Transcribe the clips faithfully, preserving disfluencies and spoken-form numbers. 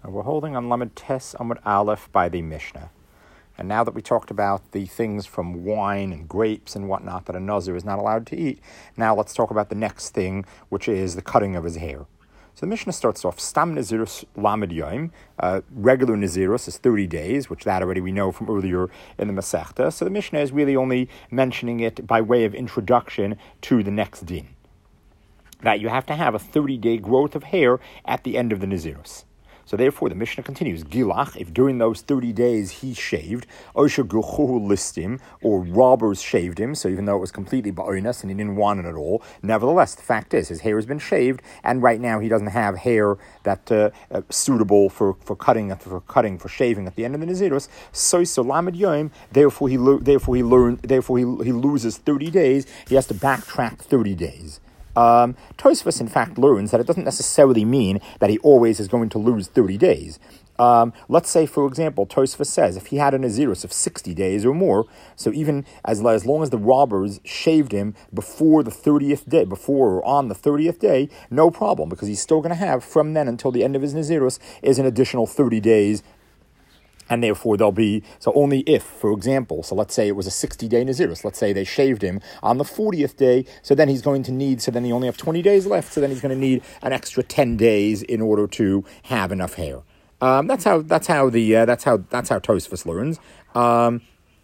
And we're holding on Lamed Tes Amud Aleph by the Mishnah. And now that we talked about the things from wine and grapes and whatnot that a Nazir is not allowed to eat, now let's talk about the next thing, which is the cutting of his hair. So the Mishnah starts off, Stam Nazirus Lamed Yom, uh, regular Nazirus is thirty days, which that already we know from earlier in the Masechta. So the Mishnah is really only mentioning it by way of introduction to the next din. That you have to have a thirty-day growth of hair at the end of the Nazirus. So therefore, the Mishnah continues, Gilach, if during those thirty days he shaved, Osha Guchuhu listim, or robbers shaved him, so even though it was completely ba'oinus and he didn't want it at all, nevertheless, the fact is, his hair has been shaved, and right now he doesn't have hair that uh, uh, suitable for, for cutting, for cutting, for shaving at the end of the Nazirus. So, so Lamed Yom, therefore he, lo- therefore he learned, therefore he, he loses thirty days, he has to backtrack thirty days. Um, Tosfos, in fact, learns that it doesn't necessarily mean that he always is going to lose thirty days. Um, let's say, for example, Tosfos says if he had a Nazirus of sixty days or more, so even as, as long as the robbers shaved him before the thirtieth day, before or on the thirtieth day, no problem, because he's still going to have, from then until the end of his Nazirus, is an additional thirty days. And therefore, there'll be, so only if, for example, so let's say it was a sixty-day Nazirus, let's say they shaved him on the fortieth day, so then he's going to need, so then he only have twenty days left, so then he's going to need an extra ten days in order to have enough hair. Um, that's how, that's how the, uh, that's how, that's how Tosfos learns. Um,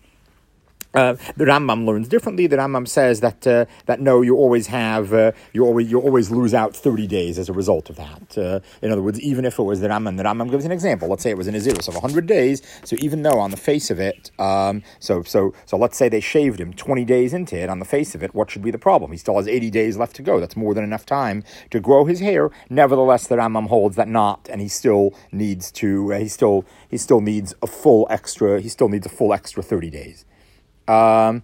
Uh, the Rambam learns differently. The Rambam says that uh, that no, you always have uh, you always you always lose out thirty days as a result of that. Uh, in other words, even if it was the Rambam, the Rambam gives an example. Let's say it was a Nazirus of one hundred days. So even though on the face of it, um, so so so let's say they shaved him twenty days into it. On the face of it, what should be the problem? He still has eighty days left to go. That's more than enough time to grow his hair. Nevertheless, the Rambam holds that not, and he still needs to. Uh, he still he still needs a full extra. He still needs a full extra thirty days. Um,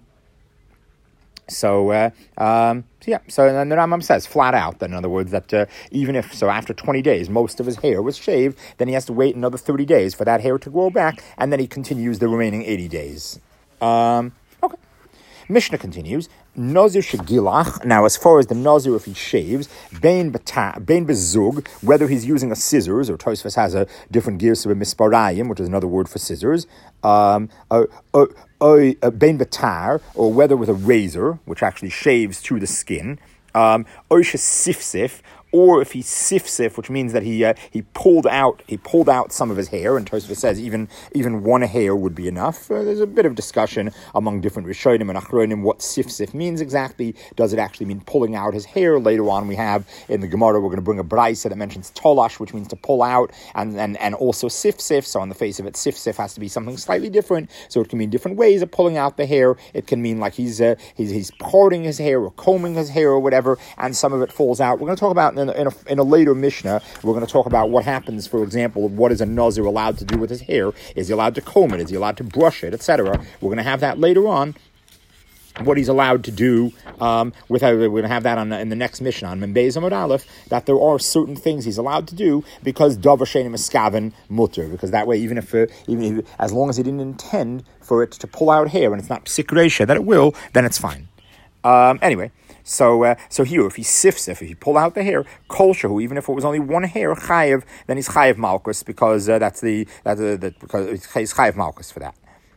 so, uh, um, so yeah, so then the Rambam says flat out that, in other words, that uh, even if, so after twenty days, most of his hair was shaved, then he has to wait another thirty days for that hair to grow back, and then he continues the remaining eighty days. Um, okay. Mishnah continues, Nazir shegilach. Now, as far as the Nazir, if he shaves, bein bata, bein bezug, whether he's using a scissors, or Tosfos has a different girsa of misparayim, which is another word for scissors, um, uh, uh, uh, uh, bein batar, or whether with a razor, which actually shaves to the skin, um, oisha sifsif, or if he sifsif, which means that he uh, he pulled out he pulled out some of his hair, and Tosfos says even even one hair would be enough. Uh, there's a bit of discussion among different Rishonim and Achronim what sifsif means exactly. Does it actually mean pulling out his hair? Later on, we have in the Gemara we're going to bring a brayso that mentions tolash, which means to pull out, and and and also sifsif. So on the face of it, sifsif has to be something slightly different. So it can mean different ways of pulling out the hair. It can mean like he's uh, he's he's parting his hair or combing his hair or whatever, and some of it falls out. We're going to talk about in a, in a, in a later Mishnah, we're going to talk about what happens, for example, what is a Nazir allowed to do with his hair? Is he allowed to comb it? Is he allowed to brush it, et cetera? We're going to have that later on. What he's allowed to do um, with, uh, we're going to have that on in the next Mishnah on Membeis Amud Aleph, that there are certain things he's allowed to do because davar she'eino miskaven mutter, because that way, even if uh, even if, as long as he didn't intend for it to pull out hair and it's not psik reisha that it will, then it's fine. Um, anyway. So, uh, so here, if he sifts, if he pull out the hair, kol shehu, even if it was only one hair, chayev, then he's chayev malchus, because uh, that's the that's uh, that because he's chayev malchus for that.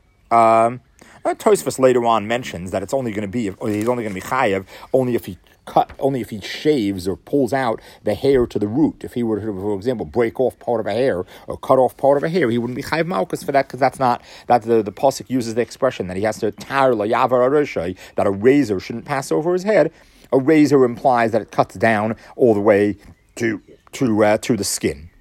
Um, uh, Tosfos later on mentions that it's only going to be, or he's only going to be chayev only if he cut, only if he shaves or pulls out the hair to the root. If he were to, for example, break off part of a hair or cut off part of a hair, he wouldn't be chayev malchus for that, because that's not, that the, the pasuk uses the expression that he has to tar layavar aroshay, that a razor shouldn't pass over his head. A razor implies that it cuts down all the way to to uh, to the skin.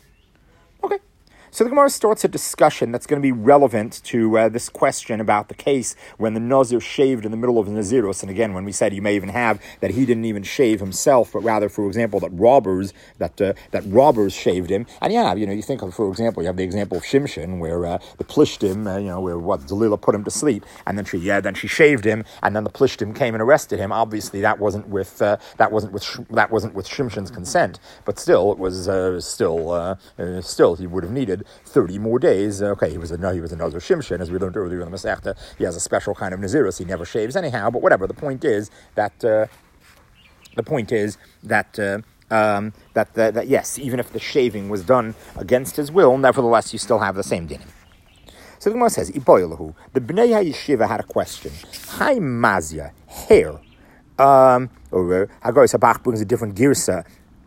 Okay. So the Gemara starts a discussion that's going to be relevant to uh, this question about the case when the Nazir shaved in the middle of the Nazirus. And again, when we said you may even have that he didn't even shave himself, but rather, for example, that robbers that uh, that robbers shaved him. And yeah, you know, you think of, for example, you have the example of Shimshon, where uh, the Plishtim, uh, you know, where what Delilah put him to sleep, and then she yeah, then she shaved him, and then the Plishtim came and arrested him. Obviously, that wasn't with uh, that wasn't with that wasn't with Shimshon's consent, but still, it was uh, still uh, uh, still he would have needed thirty more days. Okay, he was a no, he was a Nazir Shimshon, as we learned earlier in the Masechta. He has a special kind of Nazirus. He never shaves anyhow. But whatever. The point is that uh, the point is that uh, Um, that, that, that, yes, even if the shaving was done against his will, nevertheless, you still have the same dinim. So the Gemara says, Iboilahu, the Bnei HaYeshiva had a question. Hi Mazia, hair. Um, or Hagoy Sabach brings a different girsa.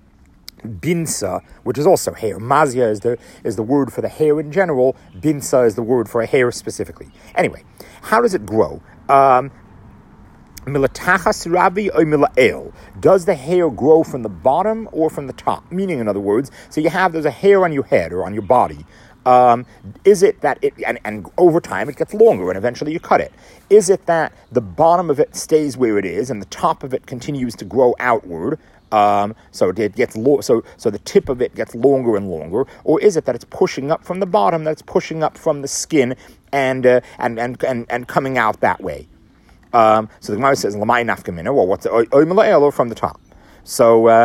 Binsa, which is also hair. Mazia is the is the word for the hair in general. Binsa is the word for a hair specifically. Anyway, how does it grow? Um, Milatachas Rabi or Milael. Does the hair grow from the bottom or from the top? Meaning, in other words, so you have there's a hair on your head or on your body. Um, is it that it and, and over time it gets longer and eventually you cut it? Is it that the bottom of it stays where it is and the top of it continues to grow outward? Um, so it gets lo- so so the tip of it gets longer and longer, or is it that it's pushing up from the bottom, that it's pushing up from the skin and uh, and, and and and coming out that way? Um, so the Gemara says, "Lamai nafkamina." Well, what's oy milael or from the top? So. Uh,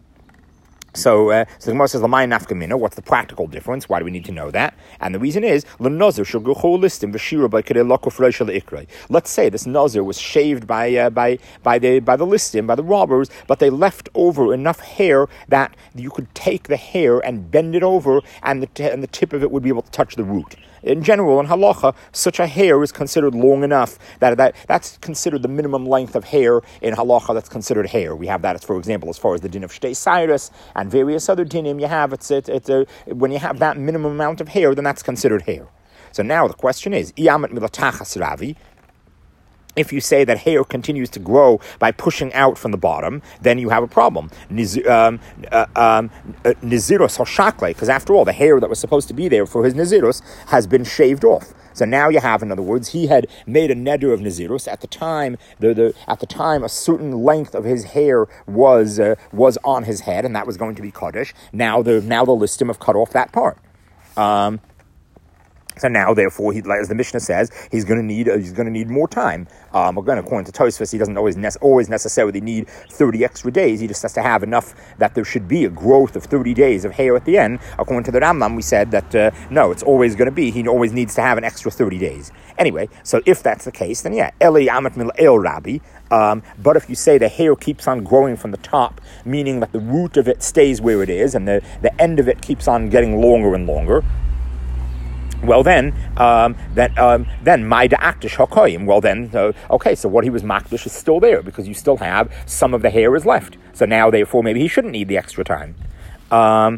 So, uh, so the Gemara says, "Lamai nafkamina." What's the practical difference? Why do we need to know that? And the reason is, l'nazir shel guchol listim v'shira by kedei lakof reishel ikrei. Let's say this nazir was shaved by uh, by by the by the listim, by the robbers, but they left over enough hair that you could take the hair and bend it over, and the t- and the tip of it would be able to touch the root. In general, in halacha, such a hair is considered long enough that, that that's considered the minimum length of hair in halacha. That's considered hair. We have that, as, for example, as far as the din of shtei cyrus and various other dinim. You have it's it, it's a, when you have that minimum amount of hair, then that's considered hair. So now the question is, iyamet milatachas ravi. If you say that hair continues to grow by pushing out from the bottom, then you have a problem. Niz- um, uh, um, uh, Nizirus hoshakle, because after all, the hair that was supposed to be there for his Nizirus has been shaved off. So now you have, in other words, he had made a neder of Nizirus. At the time, the, the at the time, a certain length of his hair was uh, was on his head, and that was going to be Kaddish. Now the now the listim have cut off that part. Um, So now, therefore, he, as the Mishnah says, he's going to need uh, he's going to need more time. Um, again, according to Tosfos, he doesn't always ne- always necessarily need thirty extra days. He just has to have enough that there should be a growth of thirty days of hair at the end. According to the Rambam, we said that uh, no, it's always going to be. He always needs to have an extra thirty days. Anyway, so if that's the case, then yeah, Eli Amat Mil El Rabbi. Um, but if you say the hair keeps on growing from the top, meaning that the root of it stays where it is and the, the end of it keeps on getting longer and longer, well then, um, then, um, then my da'aktish hakoyim. Well then, uh, okay, so what he was makdish is still there because you still have some of the hair is left. So now, therefore, maybe he shouldn't need the extra time. Um,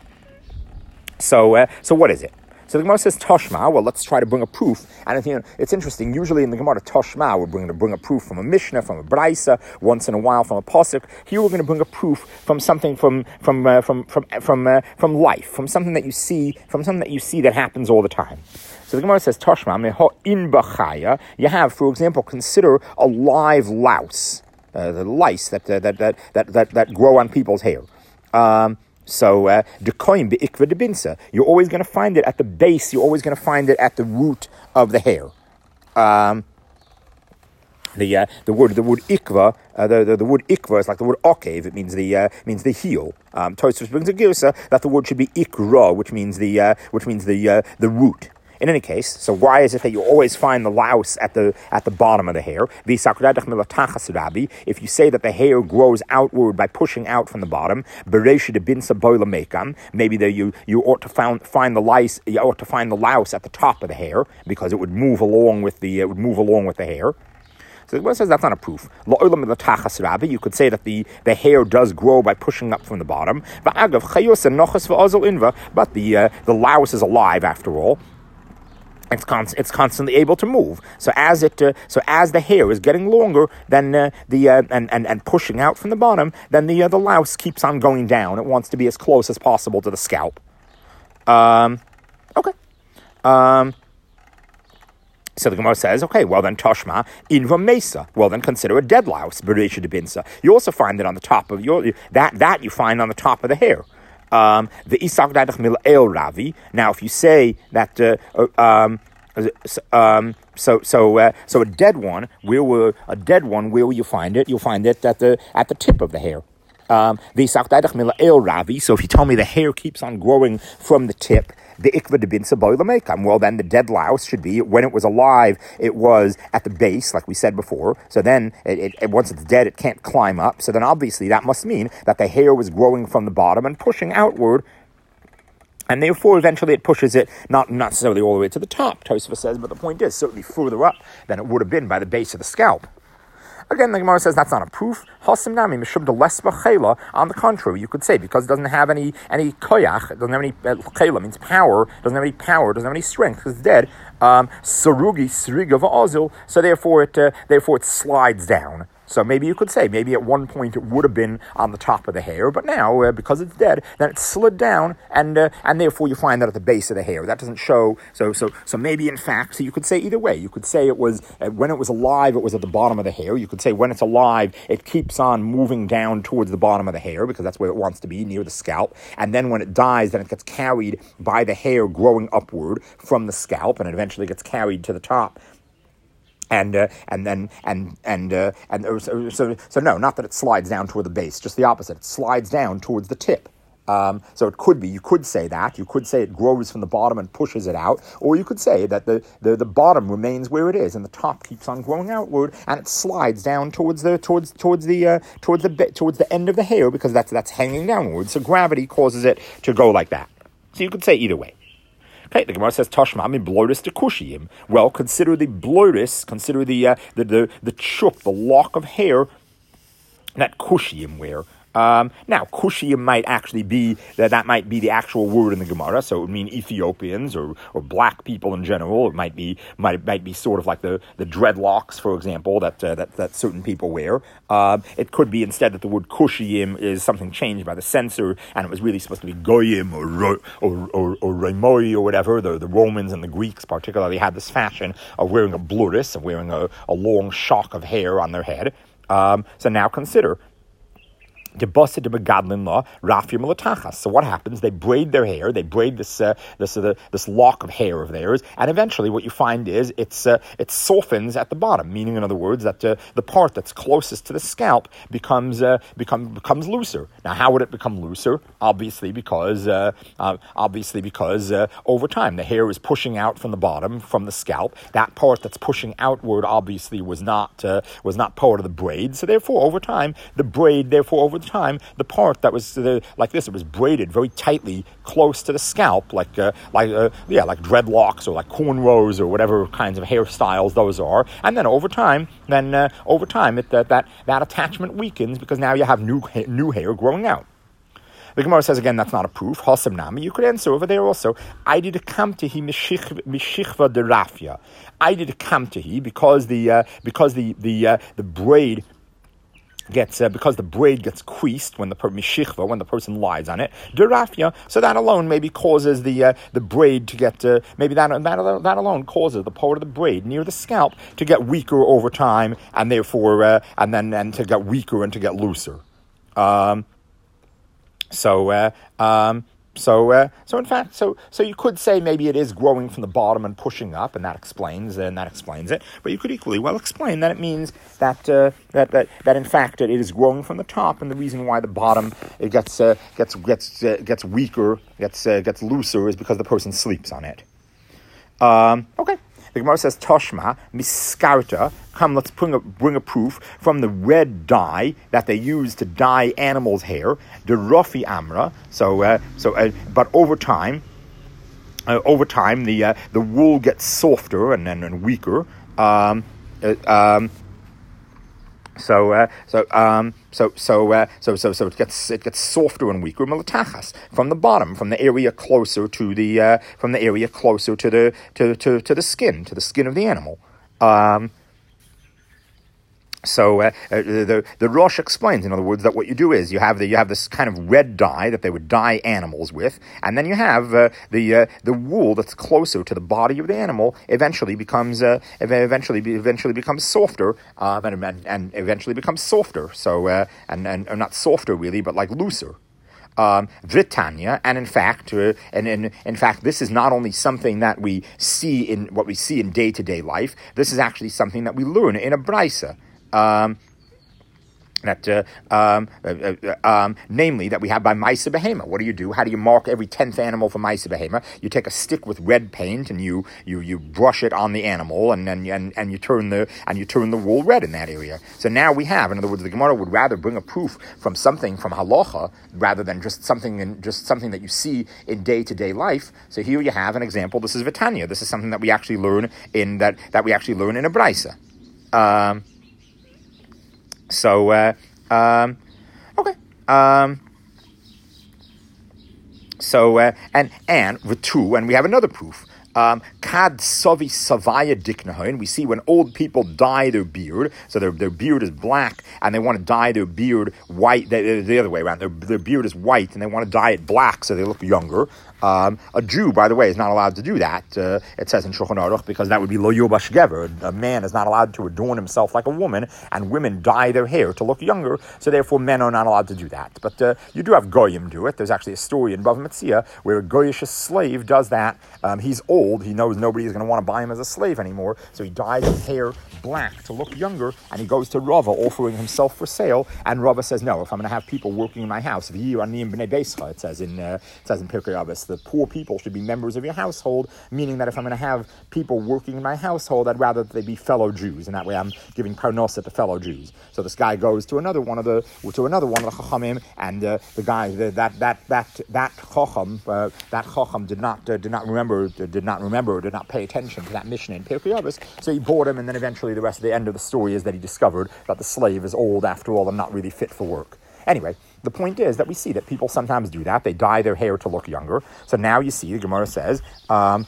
so, uh, so what is it? So the Gemara says Toshma. Well, let's try to bring a proof. And you know, it's interesting. Usually in the Gemara Toshma, we're going to bring a proof from a Mishnah, from a Braisa, once in a while from a Pasuk. Here we're going to bring a proof from something from from uh, from from from uh, from life, from something that you see, from something that you see that happens all the time. So the Gemara says Toshma meho in bachaya. You have, for example, consider a live louse, uh, the lice that, uh, that that that that that grow on people's hair. Um, So, dekoim beikva debinsa. You're always going to find it at the base. You're always going to find it at the root of the hair. Um, the uh, the word the word ikva uh, the, the the word ikva is like the word okev. It means the uh, means the heel. Um, Tosfos brings a girsa that the word should be ikra, which means the uh, which means the uh, the root. In any case, so why is it that you always find the louse at the at the bottom of the hair? If you say that the hair grows outward by pushing out from the bottom, maybe that you you ought to find find the lice, you ought to find the louse at the top of the hair because it would move along with the it would move along with the hair. So the Gemara says that's not a proof. You could say that the, the hair does grow by pushing up from the bottom, but the uh, the louse is alive after all. It's con- it's constantly able to move. So as it uh, so as the hair is getting longer, then uh, the uh, and, and and pushing out from the bottom, then the uh, the louse keeps on going down. It wants to be as close as possible to the scalp. Um, okay. Um. So the Gemara says, okay, well then Toshma inva mesa. Well then consider a dead louse, bereisha de binsa. You also find it on the top of your that that you find on the top of the hair. Um, the isak dadach mil el ravi. Now, if you say that, uh, um, um, so so uh, so a dead one, where will a dead one? Where will you find it? You'll find it at the at the tip of the hair. Um, so if you tell me the hair keeps on growing from the tip, the ikva de binsa boy lamekam. Well, then the dead louse should be, when it was alive, it was at the base, like we said before. So then, it, it, once it's dead, it can't climb up. So then obviously that must mean that the hair was growing from the bottom and pushing outward. And therefore, eventually it pushes it, not not necessarily all the way to the top, Tosfos says, but the point is, certainly further up than it would have been by the base of the scalp. Again, the Gemara says that's not a proof. Hasim nami mishum de lesba chela. On the contrary, you could say because it doesn't have any any koyach, it doesn't have any uh, chela means power, doesn't have any power, doesn't have any strength because it's dead. Um, sarugi sriga va'azil. So therefore, it uh, therefore it slides down. So maybe you could say, maybe at one point it would have been on the top of the hair, but now, uh, because it's dead, then it slid down, and uh, and therefore you find that at the base of the hair. That doesn't show, so so so maybe in fact, so you could say either way. You could say it was, uh, when it was alive, it was at the bottom of the hair. You could say when it's alive, it keeps on moving down towards the bottom of the hair, because that's where it wants to be, near the scalp. And then when it dies, then it gets carried by the hair growing upward from the scalp, and it eventually gets carried to the top. And uh, and then and and uh, and uh, so, so so no, not that it slides down toward the base, just the opposite. It slides down towards the tip. Um, so it could be, you could say that, you could say it grows from the bottom and pushes it out, or you could say that the, the, the bottom remains where it is and the top keeps on growing outward and it slides down towards the towards towards the uh, towards the towards the end of the hair because that's that's hanging downwards. So gravity causes it to go like that. So you could say either way. Okay, the Gemara says Tashma min bloris de kushiyim. Well, consider the bloris, consider the uh, the the the chup, the lock of hair that kushiyim wear. Um, now, Kushiyim might actually be, that that might be the actual word in the Gemara, so it would mean Ethiopians or, or black people in general. It might be might might be sort of like the, the dreadlocks, for example, that uh, that, that certain people wear. Uh, it could be instead that the word Kushiyim is something changed by the censor, and it was really supposed to be Goyim or or or, or Remoi or whatever. The, the Romans and the Greeks particularly had this fashion of wearing a bluris, of wearing a, a long shock of hair on their head. Um, so now consider. So what happens? They braid their hair. They braid this uh, this uh, this lock of hair of theirs, and eventually, what you find is it's uh, it softens at the bottom. Meaning, in other words, that uh, the part that's closest to the scalp becomes uh, become becomes looser. Now, how would it become looser? Obviously, because uh, uh, obviously because uh, over time the hair is pushing out from the bottom from the scalp. That part that's pushing outward obviously was not uh, was not part of the braid. So therefore, over time, the braid therefore over time, the part that was uh, like this, it was braided very tightly close to the scalp, like uh, like uh, yeah, like dreadlocks or like cornrows or whatever kinds of hairstyles those are. And then over time, then uh, over time, it, uh, that that attachment weakens because now you have new ha- new hair growing out. The Gemara says again, that's not a proof. Hasamnami, you could answer over there also. I did a kamtehi mishichva de rafia. I did a kamtehi because the uh, because the the uh, the braid. Gets uh, because the braid gets creased when the per- mishichva when the person lies on it. Derafia, so that alone maybe causes the uh, the braid to get uh, maybe that that that alone causes the part of the braid near the scalp to get weaker over time, and therefore uh, and then and to get weaker and to get looser. Um, so. Uh, um, So, uh, so in fact, so so you could say maybe it is growing from the bottom and pushing up, and that explains and that explains it. But you could equally well explain that it means that uh, that, that that in fact it is growing from the top, and the reason why the bottom it gets uh, gets gets uh, gets weaker, gets uh, gets looser, is because the person sleeps on it. Um, okay. The Gemara says, Toshma, miskarta, come, let's bring a, bring a proof from the red dye that they use to dye animals' hair, the Rafi Amra, so, uh, so, uh, but over time, uh, over time, the uh, the wool gets softer and, and, and weaker, um, uh, um, So, uh, so, um, so, so, uh, so, so, so it gets it gets softer and weaker. Melatachas from the bottom, from the area closer to the uh, from the area closer to the to, to, to the skin, to the skin of the animal. Um, So uh, uh, the the Rosh explains, in other words, that what you do is you have the you have this kind of red dye that they would dye animals with, and then you have uh, the uh, the wool that's closer to the body of the animal eventually becomes uh, eventually eventually becomes softer uh, and, and eventually becomes softer. So uh, and and or not softer really, but like looser. Um, Vritanya, and in fact, uh, and in in fact, this is not only something that we see in what we see in day to day life. This is actually something that we learn in a brisa. Um, That, uh, um, uh, uh, um, namely, that we have by Maisa Behema. What do you do? How do you mark every tenth animal for Maisa Behema? You take a stick with red paint and you you you brush it on the animal, and and and, and you turn the and you turn the wool red in that area. So now we have, in other words, the Gemara would rather bring a proof from something from halacha rather than just something in, just something that you see in day to day life. So here you have an example. This is Vitanya. This is something that we actually learn in that that we actually learn in a brisa. Um, So, uh, um, okay. Um, so, uh, and, and, the two, and we have another proof. Um, Kad Savi Savaya Diknahoin. We see when old people dye their beard, so their their beard is black, and they want to dye their beard white. The, the other way around, their their beard is white, and they want to dye it black so they look younger. Um, a Jew, by the way, is not allowed to do that. Uh, it says in Shulchan Aruch, because that would be lo yubash gever. A man is not allowed to adorn himself like a woman, and women dye their hair to look younger. So therefore, men are not allowed to do that. But uh, you do have goyim do it. There's actually a story in Bava Metzia where a goyish slave does that. Um, he's old. He knows nobody is going to want to buy him as a slave anymore. So he dyes his hair black to look younger, and he goes to Rava offering himself for sale. And Rava says, no, if I'm going to have people working in my house, it says in uh, it says in Pirkei Avos, the poor people should be members of your household, meaning that if I'm going to have people working in my household, I'd rather that they be fellow Jews, and that way I'm giving parnosa to fellow Jews. So this guy goes to another one of the to another one of the chachamim, and uh, the guy the, that that that that chacham uh, that chacham did not uh, did not remember did not remember did not pay attention to that Mishnah in Pirkei Avos, so he bought him, and then eventually the rest of the end of the story is that he discovered that the slave is old after all and not really fit for work. Anyway, the point is that we see that people sometimes do that. They dye their hair to look younger. So now you see, the Gemara says, um,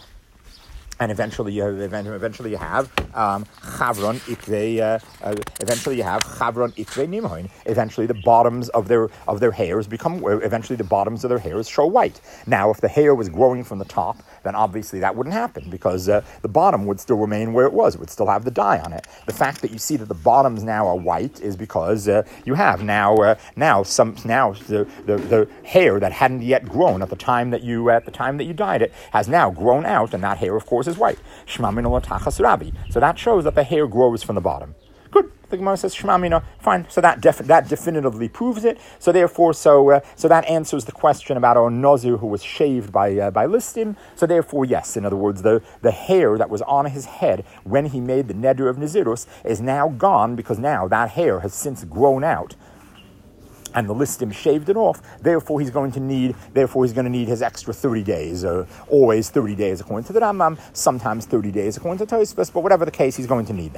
and eventually you have, eventually you have um, chavron ikvei. Uh, uh, eventually you have chavron ikvei nimhoin. Eventually the bottoms of their of their hairs become. Eventually the bottoms of their hairs show white. Now, if the hair was growing from the top, then obviously that wouldn't happen because uh, the bottom would still remain where it was. It would still have the dye on it. The fact that you see that the bottoms now are white is because uh, you have now uh, now some now the, the the hair that hadn't yet grown at the time that you at the time that you dyed it has now grown out, and that hair, of course, is white. Shmamina l'tachas Rabbi. So that shows that the hair grows from the bottom. Good. The Gemara says Shmamina. Fine. So that def- that definitively proves it. So therefore, so uh, so that answers the question about our Nazir who was shaved by uh, by Listim. So therefore, yes. In other words, the the hair that was on his head when he made the neder of Nazirus is now gone because now that hair has since grown out. And the Listim shaved it off. Therefore, he's going to need. Therefore, he's going to need his extra thirty days. Uh, always thirty days according to the Rambam. Sometimes thirty days according to Tosfos. But whatever the case, he's going to need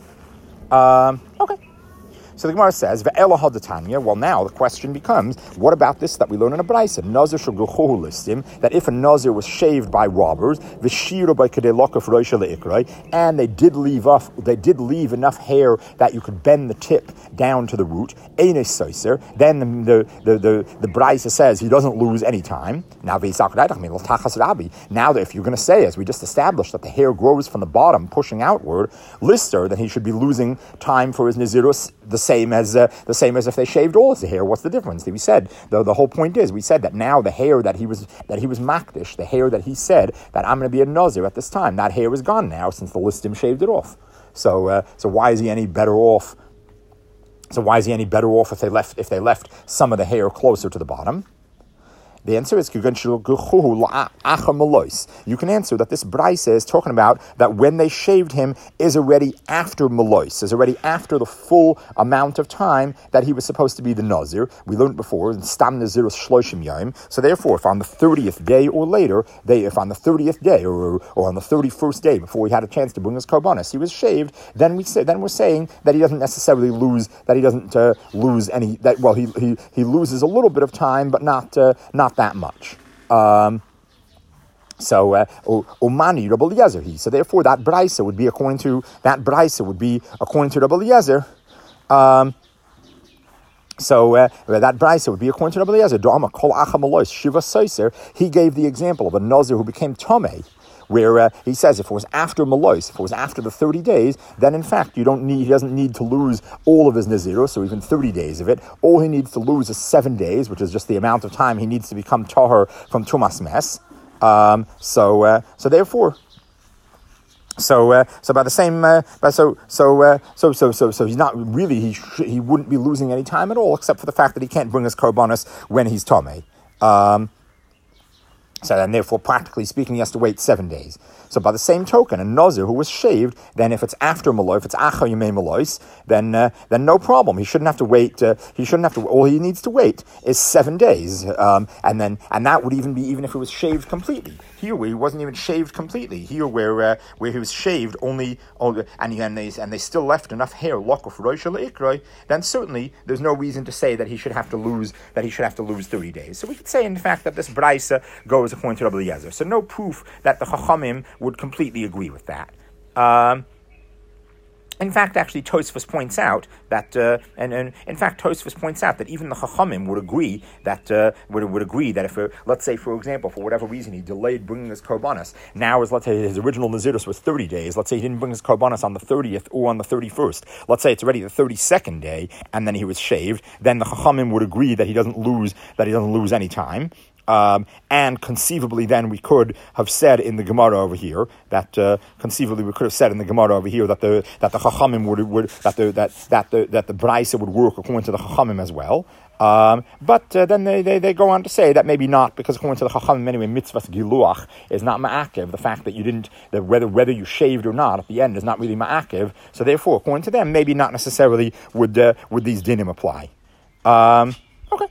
that. Um, okay. So the Gemara says, "Ve'ela hadatanya." Well, now the question becomes, what about this that we learn in a brayso? Nazir shegluchuhu listim. That if a nazir was shaved by robbers, v'shira by kedei lokaf roisha leikrai, and they did leave off, they did leave enough hair that you could bend the tip down to the root. Eines soiser. Then the the the the, the brayso says he doesn't lose any time. Now Now that if you're going to say, as we just established, that the hair grows from the bottom, pushing outward, lister, then he should be losing time for his nazirus. The same as uh, the same as if they shaved all his hair. What's the difference? We said the the whole point is we said that now the hair that he was that he was makdish, the hair that he said that I'm going to be a nazir at this time, that hair is gone now since the listim shaved it off. So uh, so why is he any better off? So why is he any better off if they left if they left some of the hair closer to the bottom? The answer is, you can answer that this brayso is talking about that when they shaved him is already after Malois, is already after the full amount of time that he was supposed to be the Nazir. We learned before, in Stam Nazirus Shloshim Yom. So therefore, if on the thirtieth day or later, they if on the thirtieth day or, or on the thirty-first day before he had a chance to bring his karbanos, he was shaved, then we say, then we're saying that he doesn't necessarily lose, that he doesn't uh, lose any, that well, he, he he loses a little bit of time, but not uh, not that much. Um, so, Umani Rabbi Eliezer he. So therefore, that brayso would be according to that brayso would be according to Rabbi Eliezer. Um, so uh, that brayso would be according to Rabbi Eliezer. Do'ama kol achamalois shiva soiser. He gave the example of a nazir who became tomei. Where uh, he says if it was after Malois, if it was after the thirty days, then in fact you don't need he doesn't need to lose all of his Nazirus, so even thirty days of it. All he needs to lose is seven days, which is just the amount of time he needs to become Tahor from Tumas Mes. Um, so uh, so therefore, So, uh, so by the same, uh, by so, so, uh, so, so, so, so, he's not really. He sh- he wouldn't be losing any time at all, except for the fact that he can't bring his korbanos when he's tomei. Um, so, and therefore, practically speaking, he has to wait seven days. So, by the same token, a nazir who was shaved, then if it's after Maloi, if it's Achar Yemei Malois, then uh, then no problem. He shouldn't have to wait. Uh, he shouldn't have to. All he needs to wait is seven days, um, and then and that would even be even if it was shaved completely. Here, where he wasn't even shaved completely. Here, where uh, where he was shaved only, only and he, and they and they still left enough hair lock of Rosh Ikroi, then certainly there's no reason to say that he should have to lose that he should have to lose thirty days. So we could say, in fact, that this Braisa goes according to Rabbi Eliezer. So no proof that the Chachamim would completely agree with that. Um, in fact, actually, Tosfos points out that, uh, and, and in fact, Tosfos points out that even the Chachamim would agree that uh, would would agree that if, uh, let's say, for example, for whatever reason, he delayed bringing his korbanos. Now, as let's say his original Nazirus was thirty days. Let's say he didn't bring his korbanos on the thirtieth or on the thirty-first. Let's say it's already the thirty-second day, and then he was shaved. Then the Chachamim would agree that he doesn't lose that he doesn't lose any time. Um, and conceivably, then we could have said in the Gemara over here that uh, conceivably we could have said in the Gemara over here that the that the Chachamim would would that the that that the that the Braisa would work according to the Chachamim as well. Um, but uh, then they, they, they go on to say that maybe not, because according to the Chachamim anyway, mitzvahs giluach is not ma'akev. The fact that you didn't, that whether whether you shaved or not at the end is not really ma'akev. So therefore, according to them, maybe not necessarily would uh, would these dinim apply. Um, okay.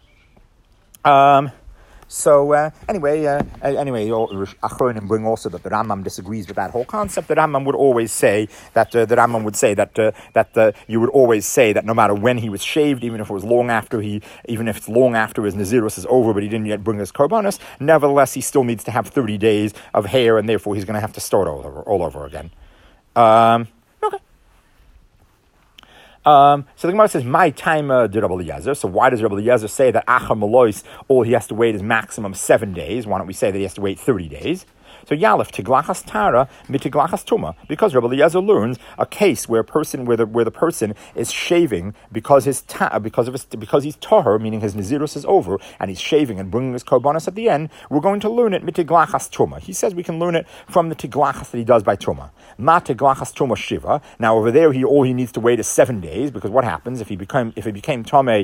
Um. So uh, anyway, uh, anyway, Achronim bring also that the Rambam disagrees with that whole concept. The Rambam would always say that uh, the Rambam would say that uh, that uh, you would always say that no matter when he was shaved, even if it was long after he, even if it's long after his Nazirus is over, but he didn't yet bring his korbanos, nevertheless he still needs to have thirty days of hair, and therefore he's going to have to start all over, all over again. Um, okay. Um, so the Gemara says, "My time uh, did Rabbi Eliezer." So why does Rabbi Eliezer say that Achar Malois, all he has to wait is maximum seven days? Why don't we say that he has to wait thirty days? So Yalef Tiglachas Tara Mitiglachas Tuma, because Rabbi Eliezer learns a case where a person where the where the person is shaving because his ta, because of his because he's tahor, meaning his nazirus is over, and he's shaving and bringing his korbanos at the end. We're going to learn it Mitiglachas Tuma. He says we can learn it from the Tiglachas that he does by Tuma. Ma Tiglachas Tuma Shiva. Now over there, he all he needs to wait is seven days, because what happens if he became if he became Tomei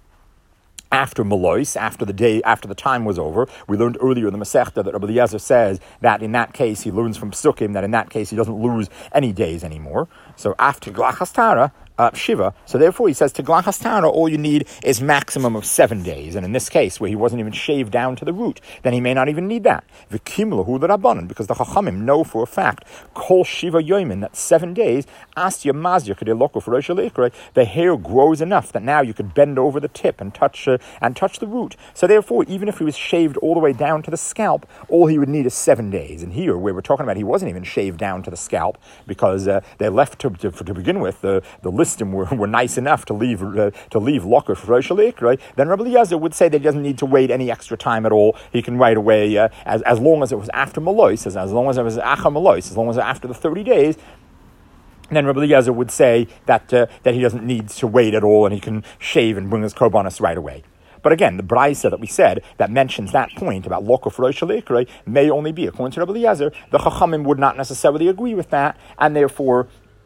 after Malois, after the day, after the time was over? We learned earlier in the Masechta that Rabbi Eliezer says that in that case he learns from Psukim that in that case he doesn't lose any days anymore. So after Glachas Tara, uh, Shiva, so therefore he says to Glachas Tara all you need is maximum of seven days. And in this case, where he wasn't even shaved down to the root, then he may not even need that. V'kimlahu l'Rabbanan, because the Chachamim know for a fact, Kol Shiva Yoimin, that seven days, Asya Mazya Kedei Loko for Rosh Hashanah, the hair grows enough that now you could bend over the tip and touch uh, and touch the root. So therefore, even if he was shaved all the way down to the scalp, all he would need is seven days. And here, where we're talking about, he wasn't even shaved down to the scalp, because uh, they left to, to, to begin with. The the listim were, were nice enough to leave uh, to leave locker for Rosh Hashanah, right? Then Rabbi Eliezer would say that he doesn't need to wait any extra time at all. He can right away, uh, as as long as it was after Malois, as, as long as it was Achar Malois, as long as it was after the thirty days. Then Rabbi Eliezer would say that uh, that he doesn't need to wait at all, and he can shave and bring his korbanos right away. But again, the Braisa that we said that mentions that point about Lokov Rosh Hashanah may only be, according to Rabbi Eliezer, the Chachamim would not necessarily agree with that, and therefore,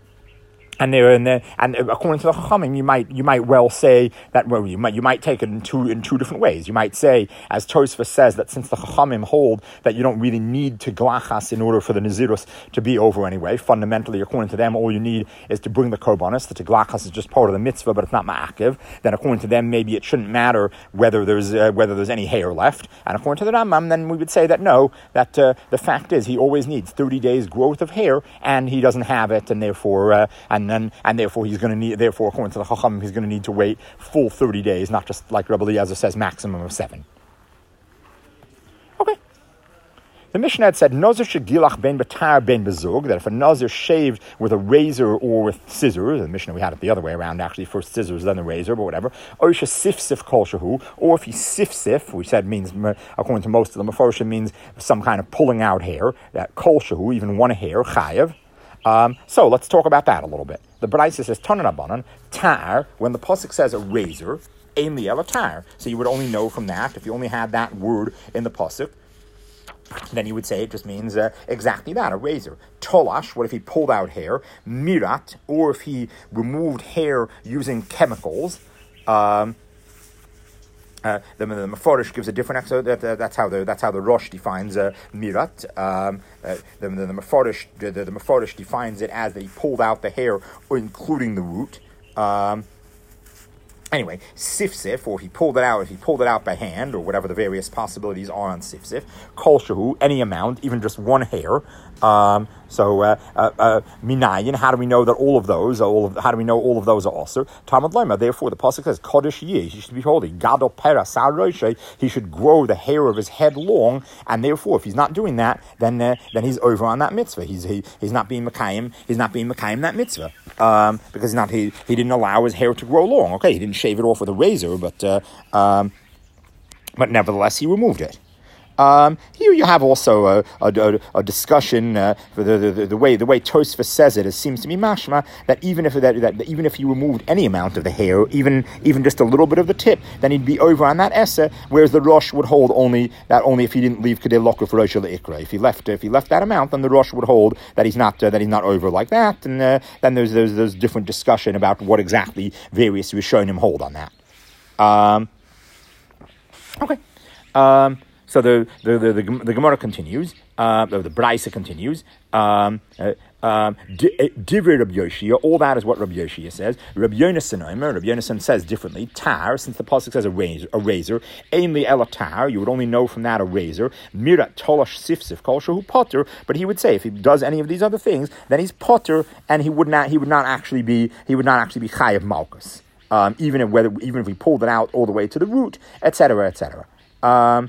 and there and there, and according to the Chachamim, you might you might well say that well, you might you might take it in two in two different ways. You might say, as Tosfos says, that since the Chachamim hold that you don't really need to glachas in order for the Nazirus to be over anyway. Fundamentally, according to them, all you need is to bring the korbanos. The glachas is just part of the mitzvah, but it's not ma'akiv. Then, according to them, maybe it shouldn't matter whether there's uh, whether there's any hair left. And according to the Rambam, then we would say that no, that uh, the fact is he always needs thirty days growth of hair, and he doesn't have it, and therefore uh, and And, and therefore he's going to need. Therefore, according to the Chacham, he's going to need to wait full thirty days, not just like Rabbi Eliezer says, maximum of seven. Okay. The Mishnah had said Nazir shegilach ben betar ben bezug, that if a Nazir shaved with a razor or with scissors, the Mishnah we had it the other way around, actually first scissors then the razor, but whatever. Or sif sif kol shahu, or if he sif sif, we said means according to most of the Mefarshim means some kind of pulling out hair. That kol shahu, even one hair, chayav. Um, so let's talk about that a little bit. The Braisa says Tanan Rabbanan tar, when the pasuk says a razor, ein li ela tar. So you would only know from that if you only had that word in the pasuk. then you would say it just means uh, exactly that, a razor. Tolash, what if he pulled out hair? Mirat, or if he removed hair using chemicals. Um, Uh, the, the Meforish gives a different episode. That, uh, that's how the that's how the Rosh defines uh, mirat. Um, uh, the the, the Meforish the, the Meforish defines it as that he pulled out the hair, including the root. Um, Anyway, sif-sif, or if he pulled it out, if he pulled it out by hand, or whatever the various possibilities are on sif-sif, kol shehu, any amount, even just one hair. Um, so, uh, uh, uh, minayin, how do we know that all of those, all of, how do we know all of those are also? Talmud Lema, therefore the pasuk says, kodesh yeh, he should be holy. Gadol pera sar roshe, he should grow the hair of his head long, and therefore, if he's not doing that, then uh, then he's over on that mitzvah. He's he, he's not being mekayim, he's not being mekayim that mitzvah, um, because he's not he he didn't allow his hair to grow long. Okay, he didn't shave it off with a razor, but uh, um, but nevertheless, he removed it. Um, here you have also a, a, a discussion uh, for the, the, the way the way Tosfos says it. It seems to be mashma that even if that, that even if he removed any amount of the hair, even even just a little bit of the tip, then he'd be over on that essa. Whereas the Rosh would hold only that only if he didn't leave kedei lokuf rosh leikra. If he left if he left that amount, then the Rosh would hold that he's not uh, that he's not over like that. And uh, then there's there's there's different discussion about what exactly various Rishonim hold on that. Um, okay. Um, So the the the, the, the Gemara continues. Uh, the, the Braisa continues. Um, uh, um, Divrei Rabbi Yoshia. All that is what Rabbi Yoshia says. Rabbi Yonasan Omer. Rabbi Yonasan says differently. Tar, since the pasuk says a razor, a razor. Ainli ela tar. You would only know from that a razor. Mirat tolash sifsif kol shehu potter. But he would say if he does any of these other things, then he's potter, and he would not. He would not actually be. He would not actually be chayav malchus. Um, even if whether even if we pulled it out all the way to the root, et cetera, et cetera. Um,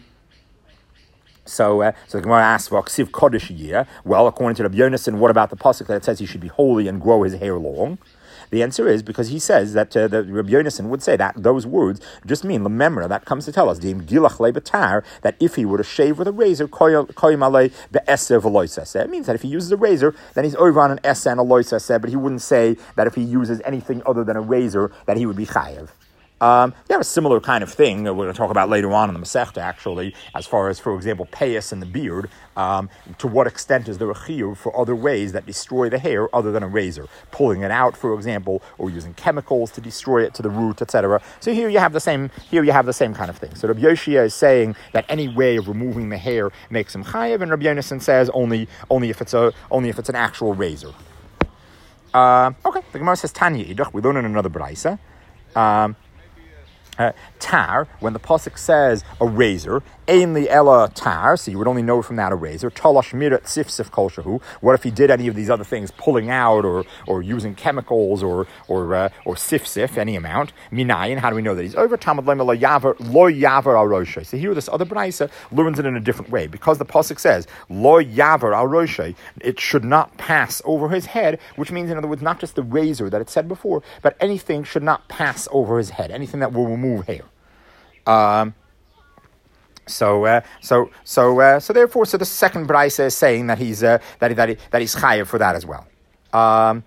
So, uh, so the Gemara asks, "V'aksiv kodesh yeh." Well, according to Rabbi Yonasan, what about the pasuk that says he should be holy and grow his hair long? The answer is because he says that uh, that Rabbi Yonasan would say that those words just mean lememra. That comes to tell us that if he were to shave with a razor, it means that if he uses a razor, then he's over on an essa and a loisaseh. But he wouldn't say that if he uses anything other than a razor, that he would be chayev. Um, you have a similar kind of thing that we're going to talk about later on in the Masechta, actually, as far as, for example, payas and the beard. Um, to what extent is there a chiyuv for other ways that destroy the hair other than a razor? Pulling it out, for example, or using chemicals to destroy it to the root, et cetera. So here you have the same. Here you have the same kind of thing. So Rabbi Yoshia is saying that any way of removing the hair makes him chayev, and Rabbi Yonasan says only only if it's a only if it's an actual razor. Uh, okay, the Gemara says Tanya Idach. We learn in another brayso. Um, Uh, tar, when the pasuk says a razor, ainli ella tar, so you would only know from that a razor. Talash mirat sif-sif kol shehu. What if he did any of these other things, pulling out or or using chemicals or or uh, or sif-sif, any amount? Minayin, how do we know that he's over? Talmud Lema lo yaver lo yaver al roshe. So here, this other brayso learns it in a different way because the pasuk says lo yaver al roshe. It should not pass over his head, which means, in other words, not just the razor that it said before, but anything should not pass over his head. Anything that will remove hair. Um, so, uh, so, so, uh, so, therefore, so the second brayso is saying that he's uh, that he, that he, that he's chayav for that as well. Um,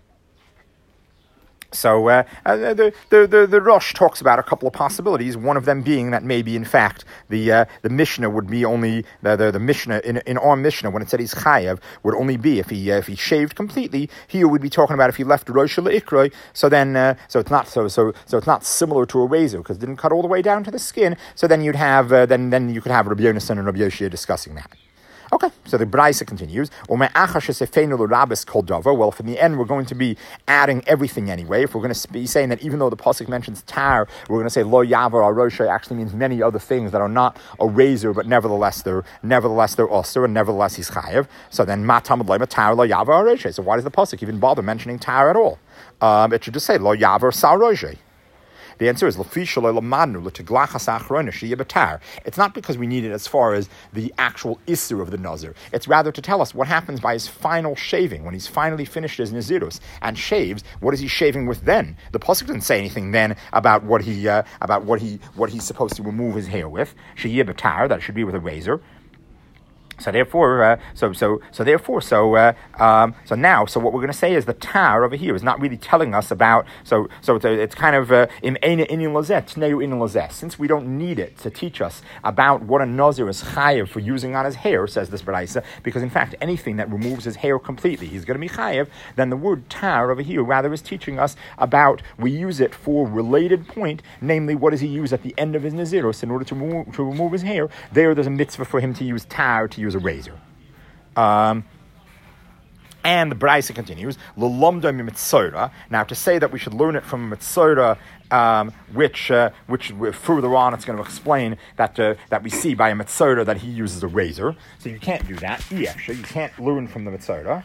So uh, uh, the, the the the Rosh talks about a couple of possibilities. One of them being that maybe, in fact, the uh, the Mishnah would be only the the, the Mishnah in in our Mishnah when it said he's chayav would only be if he uh, if he shaved completely. Here we'd be talking about if he left rosh le'ikroi. So then uh, so it's not so so so it's not similar to a razor because it didn't cut all the way down to the skin. So then you'd have uh, then then you could have Rabbi Yonasan and Rabbi Yoshia discussing that. Okay, so the brayso continues. Well, if in the end we're going to be adding everything anyway, if we're going to be saying that even though the pasuk mentions tar, we're going to say lo yavar al roshe actually means many other things that are not a razor, but nevertheless they're nevertheless they're osir, and nevertheless he's chayev. So then matamad lema tar lo yavar al roshe. So why does the pasuk even bother mentioning tar at all? Um, it should just say lo yavar sal roshe. The answer is it's not because we need it as far as the actual issur of the nazir. It's rather to tell us what happens by his final shaving, when he's finally finished his nazirus and shaves. What is he shaving with then? The pasuk didn't say anything then about what he uh, about what he what he's supposed to remove his hair with. Sheyeh b'tar, that should be with a razor. So therefore, uh, so so so therefore, so uh, um, so now, so what we're going to say is the tar over here is not really telling us about. So so it's, it's kind of in uh, since we don't need it to teach us about what a nazir is chayev for using on his hair, says this Baraisa, because in fact anything that removes his hair completely, he's going to be chayev. Then the word tar over here rather is teaching us about we use it for related point, namely what does he use at the end of his nazirus in order to remove, to remove his hair. There, there's a mitzvah for him to use tar to use a razor. Um, and the Braisa continues, L'lomda mitzora. Now, to say that we should learn it from mitzora, um, which uh, which further on it's going to explain that uh, that we see by a mitzora that he uses a razor. So you can't do that. You can't learn from the mitzora.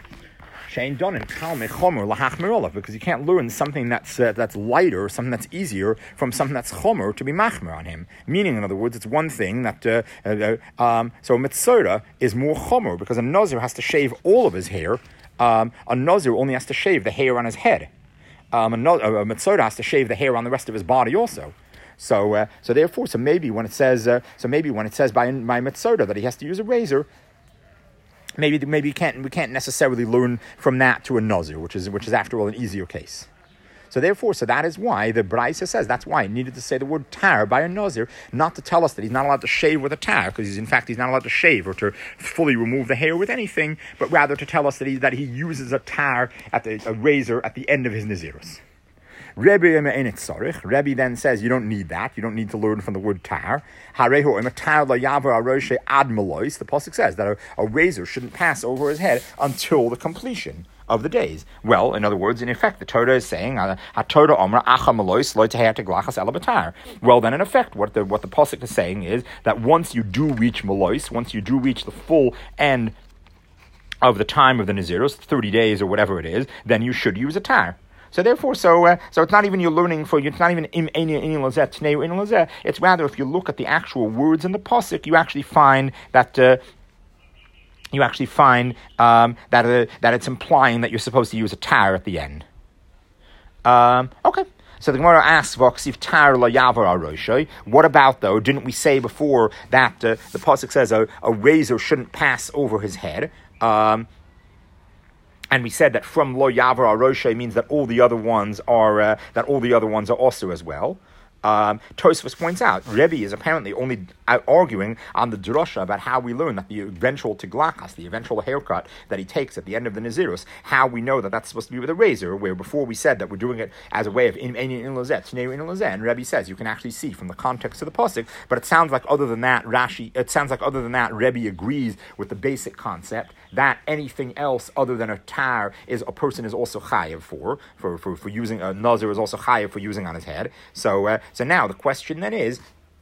Because you can't learn something that's uh, that's lighter, something that's easier, from something that's chomer to be machmer on him. Meaning, in other words, it's one thing that uh, uh, um, so a mitzora is more chomer because a nazir has to shave all of his hair. Um, a nazir only has to shave the hair on his head. Um, a, no, a mitzora has to shave the hair on the rest of his body also. So uh, so therefore, so maybe when it says uh, so maybe when it says by by mitzora that he has to use a razor. Maybe maybe you can't we can't necessarily learn from that to a nazir, which is which is after all an easier case. So therefore, so that is why the Braisa says that's why it needed to say the word tar by a nazir, not to tell us that he's not allowed to shave with a tar, because he's in fact he's not allowed to shave or to fully remove the hair with anything, but rather to tell us that he that he uses a tar at the a razor at the end of his nazirus. Rebbe Rebbe then says you don't need that. You don't need to learn from the word tar. The pasuk says that a, a razor shouldn't pass over his head until the completion of the days. Well, in other words, in effect, the Torah is saying, well, then in effect, what the what the pasuk is saying is that once you do reach Malois, once you do reach the full end of the time of the Nazirus, thirty days or whatever it is, then you should use a tar. So therefore, so uh, so it's not even you're learning for it's not even im in lazet. It's rather if you look at the actual words in the pasuk, you actually find that uh, you actually find um, that uh, that it's implying that you're supposed to use a tar at the end. Um, okay. So the Gemara asks, tar la yavar. What about though? Didn't we say before that uh, the pasuk says a, a razor shouldn't pass over his head? Um, And we said that from lo yavar aroshe means that all the other ones are uh, that all the other ones are also as well. Um, Tosfos points out, Rebbe is apparently only arguing on the drasha about how we learn that the eventual tiglachas, the eventual haircut that he takes at the end of the Nazirus, how we know that that's supposed to be with a razor, where before we said that we're doing it as a way of in in lazet, and Rebbe says you can actually see from the context of the pasuk, but it sounds like other than that, Rashi, it sounds like other than that, Rebbe agrees with the basic concept that anything else other than a tar is a person is also chayev for, for, for, for using, a nazir is also chayev for using on his head. So, uh, So now the question then is,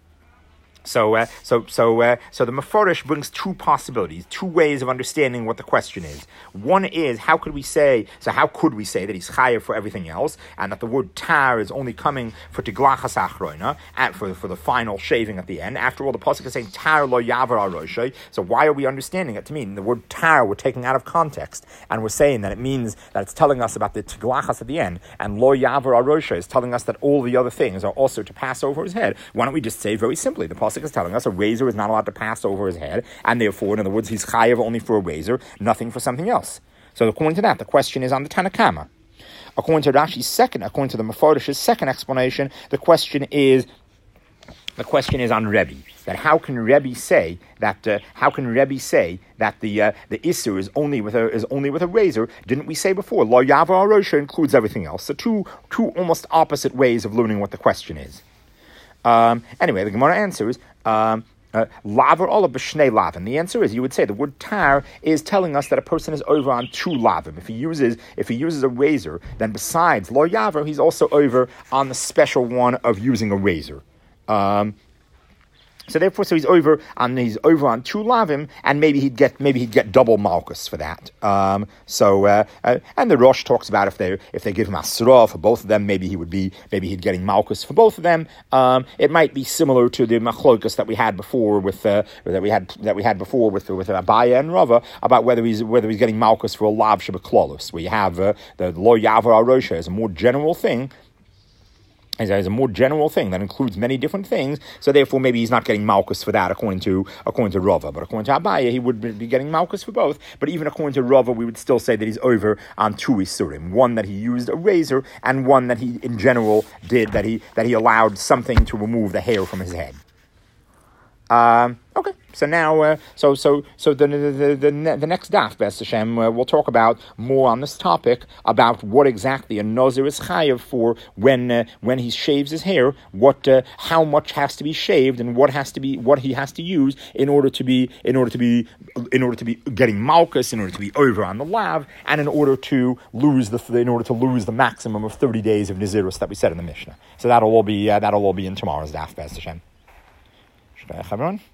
so uh, so so uh, so the Mefarish brings two possibilities, two ways of understanding what the question is. One is how could we say? So how could we say that he's chayev for everything else, and that the word tar is only coming for tiglachas achroina, and for for the final shaving at the end? After all, the pasuk is saying tar lo yavar aroshay. So why are we understanding it to mean the word tar we're taking out of context, and we're saying that it means that it's telling us about the tiglachas at the end, and lo yavar aroshay is telling us that all the other things are also to pass over his head? Why don't we just say very simply the pasuk is telling us a razor is not allowed to pass over his head, and therefore, in other words, he's chayev only for a razor, nothing for something else. So according to that, the question is on the Tanakama. According to Rashi's second, according to the Mefarsh's second explanation, the question is the question is on Rebbe. That how can Rebbe say that? Uh, how can Rebbe say that the uh, the issur is only with a is only with a razor? Didn't we say before? Lo yavar arosha includes everything else. So two two almost opposite ways of learning what the question is. Um, anyway, the Gemara answers, um, uh, lavar ola b'shnei lavin. The answer is, you would say the word tar is telling us that a person is over on two lavim. If he uses if he uses a razor, then besides lo yavar, he's also over on the special one of using a razor. Um, So therefore, so he's over on he's over on two lavim, and maybe he'd get maybe he'd get double malchus for that. Um, so uh, uh, and the Rosh talks about if they if they give him asra for both of them, maybe he would be maybe he'd getting malchus for both of them. Um, it might be similar to the machlokas that we had before with uh, that we had that we had before with with Abaya and Rava about whether he's whether he's getting malchus for a lav shebeklolos, where you have uh, the lo yavar arosha is a more general thing. Is a more general thing that includes many different things, so therefore maybe he's not getting malchus for that according to according to Rava, but according to Abaye he would be getting malchus for both. But even according to Rava, we would still say that he's over on two isurim: one that he used a razor, and one that he in general did that he that he allowed something to remove the hair from his head. Um, okay, so now, uh, so so so the the the, the next daf, B'ez Hashem, uh, we'll talk about more on this topic about what exactly a nazir is chayav for when uh, when he shaves his hair, what uh, how much has to be shaved, and what has to be what he has to use in order to be in order to be in order to be getting malchus, in order to be over on the lav, and in order to lose the in order to lose the maximum of thirty days of nazirus that we said in the Mishnah. So that'll all be uh, that'll all be in tomorrow's daf, B'ez Hashem. Everyone.